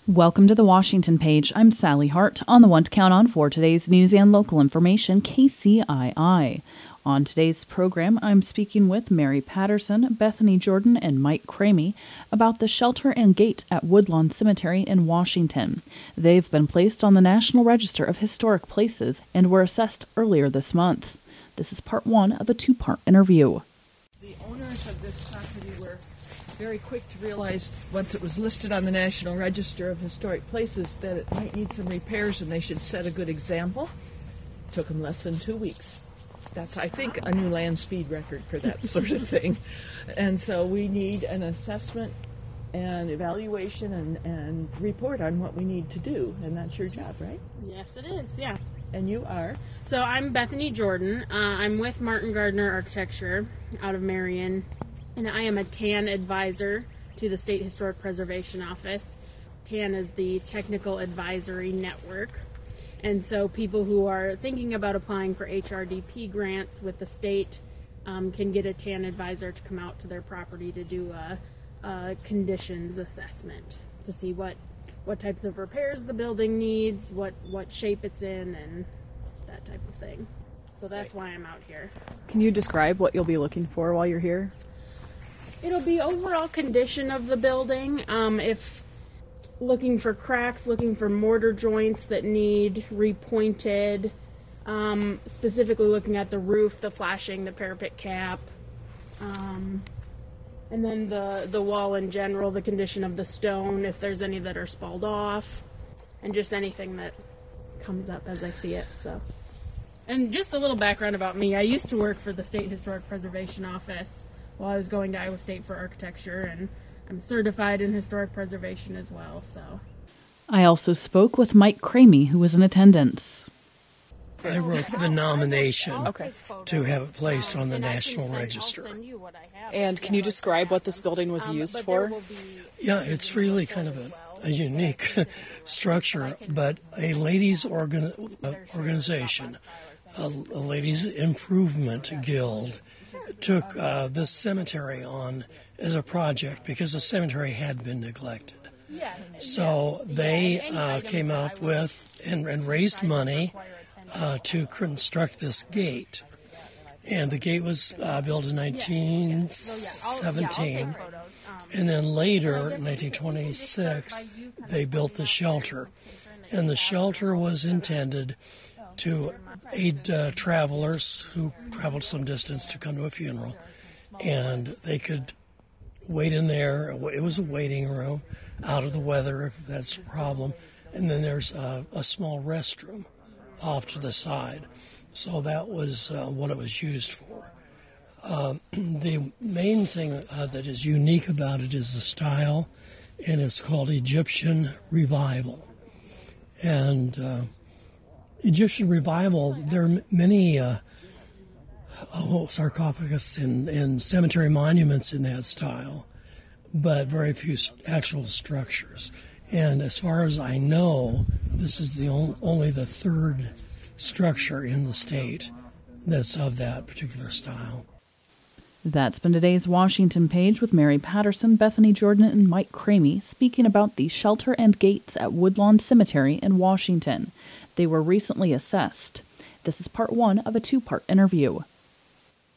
Welcome to the Washington Page. I'm Sally Hart, on the one to count on for today's news and local information, KCII. On today's program, I'm speaking with Mary Patterson, Bethany Jordan, and Mike Cramey about the shelter and gate at Woodlawn Cemetery in Washington. They've been placed on the National Register of Historic Places and were assessed earlier this month. This is part one of a two-part interview. The owners of this property were very quick to realize, once it was listed on the National Register of Historic Places, that it might need some repairs and they should set a good example. It took them less than 2 weeks. That's, I think, a new land speed record for that sort of thing. And so we need an assessment and evaluation and report on what we need to do. And that's your job, right? Yes, it is, yeah. And you are? So I'm Bethany Jordan. I'm with Martin Gardner Architecture out of Marion. And I am a TAN advisor to the State Historic Preservation Office. TAN is the Technical Advisory Network. And so people who are thinking about applying for HRDP grants with the state can get a TAN advisor to come out to their property to do a conditions assessment to see what types of repairs the building needs, what shape it's in, and that type of thing. So that's why I'm out here. Can you describe what you'll be looking for while you're here? It'll be overall condition of the building. If looking for cracks, looking for mortar joints that need repointed, specifically looking at the roof, the flashing, the parapet cap, and then the wall in general, the condition of the stone, if there's any that are spalled off, and just anything that comes up as I see it. So, and just a little background about me. I used to work for the State Historic Preservation Office while I was going to Iowa State for architecture, and I'm certified in historic preservation as well. So, I also spoke with Mike Cramey, who was in attendance. I wrote the nomination to have it placed on the National Register. And can you describe what this building was used for? Yeah, it's really kind of a unique structure, but a ladies' organization, a ladies' improvement guild, took this cemetery on as a project because the cemetery had been neglected. So they came up with and raised money to construct this gate. And the gate was built in 1917. And then later, in 1926, they built the shelter. And the shelter was intended to aid travelers who traveled some distance to come to a funeral. And they could wait in there. It was a waiting room, out of the weather if that's a problem. And then there's a small restroom off to the side. So that was what it was used for. The main thing that is unique about it is the style, and it's called Egyptian Revival. And Egyptian Revival, there are many sarcophagus and cemetery monuments in that style, but very few actual structures. And as far as I know, this is only the third structure in the state that's of that particular style. That's been today's Washington Page with Mary Patterson, Bethany Jordan, and Mike Cramey speaking about the shelter and gates at Woodlawn Cemetery in Washington. They were recently assessed. This is part one of a two-part interview.